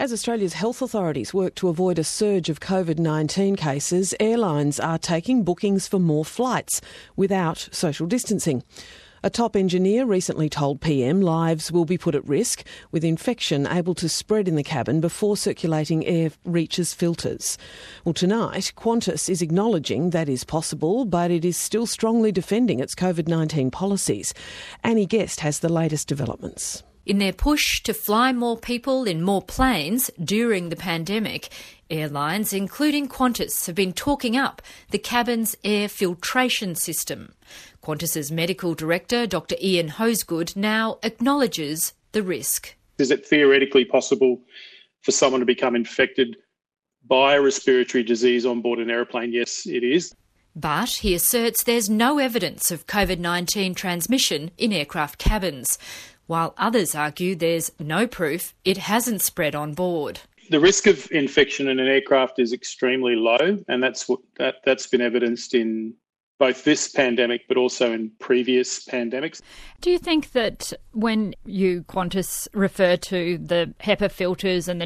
As Australia's health authorities work to avoid a surge of COVID-19 cases, airlines are taking bookings for more flights without social distancing. A top engineer recently told PM lives will be put at risk, with infection able to spread in the cabin before circulating air reaches filters. Well, tonight, Qantas is acknowledging that is possible, but it is still strongly defending its COVID-19 policies. Annie Guest has the latest developments. In their push to fly more people in more planes during the pandemic, airlines, including Qantas, have been talking up the cabin's air filtration system. Qantas's medical director, Dr Ian Hosegood, now acknowledges the risk. Is it theoretically possible for someone to become infected by a respiratory disease on board an aeroplane? Yes, it is. But he asserts there's no evidence of COVID-19 transmission in aircraft cabins, while others argue there's no proof it hasn't spread on board. The risk of infection in an aircraft is extremely low, and that's been evidenced in both this pandemic but also in previous pandemics. Do you think that when you, Qantas, refer to the HEPA filters and the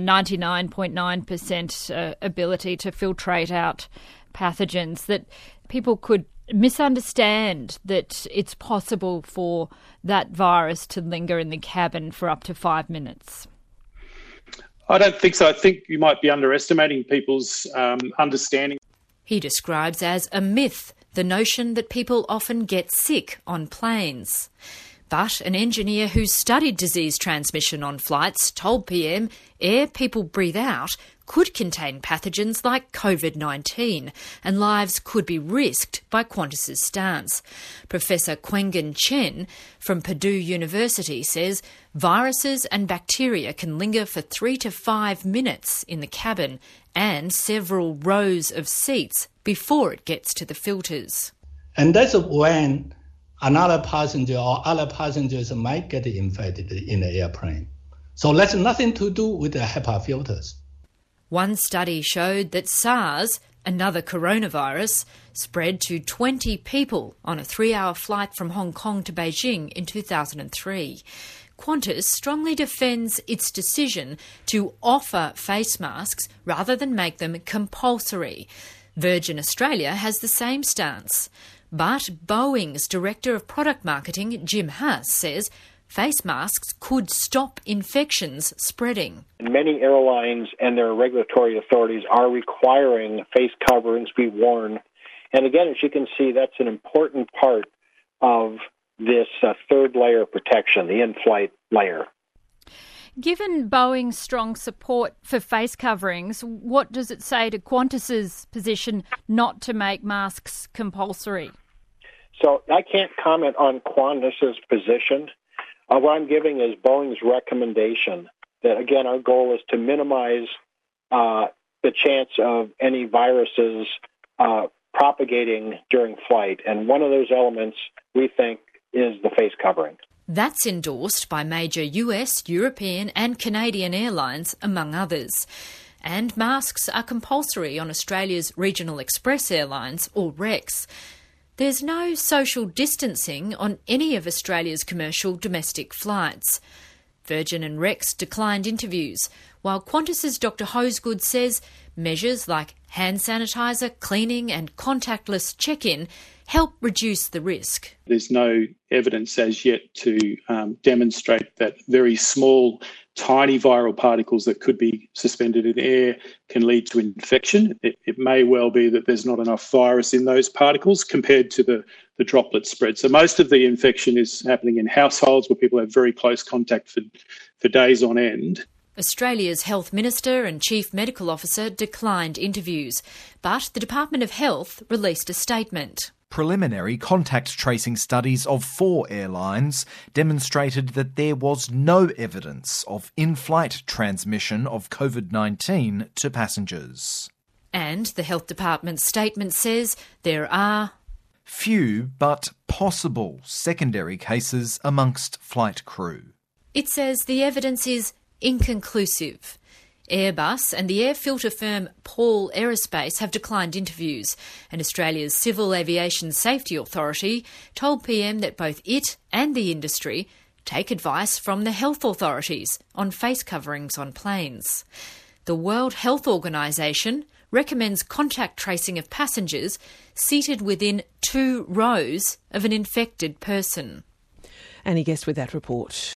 99.9% ability to filtrate out pathogens, that people could misunderstand that it's possible for that virus to linger in the cabin for up to 5 minutes? I don't think so. I think you might be underestimating people's understanding. He describes as a myth the notion that people often get sick on planes. But an engineer who studied disease transmission on flights told PM air people breathe out could contain pathogens like COVID-19, and lives could be risked by Qantas's stance. Professor Quengen Chen from Purdue University says viruses and bacteria can linger for 3 to 5 minutes in the cabin and several rows of seats before it gets to the filters. And that's when another passenger or other passengers might get infected in the airplane. So that's nothing to do with the HEPA filters. One study showed that SARS, another coronavirus, spread to 20 people on a 3-hour flight from Hong Kong to Beijing in 2003. Qantas strongly defends its decision to offer face masks rather than make them compulsory. Virgin Australia has the same stance. But Boeing's Director of Product Marketing, Jim Haas, says face masks could stop infections spreading. Many airlines and their regulatory authorities are requiring face coverings be worn. And again, as you can see, that's an important part of this third layer of protection, the in-flight layer. Given Boeing's strong support for face coverings, what does it say to Qantas's position not to make masks compulsory? So I can't comment on Qantas's position. What I'm giving is Boeing's recommendation that, again, our goal is to minimize the chance of any viruses propagating during flight. And one of those elements, we think, is the face covering. That's endorsed by major US, European and Canadian airlines, among others. And masks are compulsory on Australia's Regional Express Airlines, or REX. There's no social distancing on any of Australia's commercial domestic flights. Virgin and Rex declined interviews, while Qantas's Dr Hosegood says measures like hand sanitizer, cleaning and contactless check-in help reduce the risk. There's no evidence as yet to demonstrate that very small, tiny viral particles that could be suspended in air can lead to infection. It may well be that there's not enough virus in those particles compared to the droplet spread. So most of the infection is happening in households where people have very close contact for days on end. Australia's Health Minister and Chief Medical Officer declined interviews, but the Department of Health released a statement. Preliminary contact tracing studies of 4 airlines demonstrated that there was no evidence of in-flight transmission of COVID-19 to passengers. And the Health Department's statement says there are few but possible secondary cases amongst flight crew. It says the evidence is inconclusive. Airbus and the air filter firm Paul Aerospace have declined interviews, and Australia's Civil Aviation Safety Authority told PM that both it and the industry take advice from the health authorities on face coverings on planes. The World Health Organization recommends contact tracing of passengers seated within 2 rows of an infected person. Annie Guest with that report.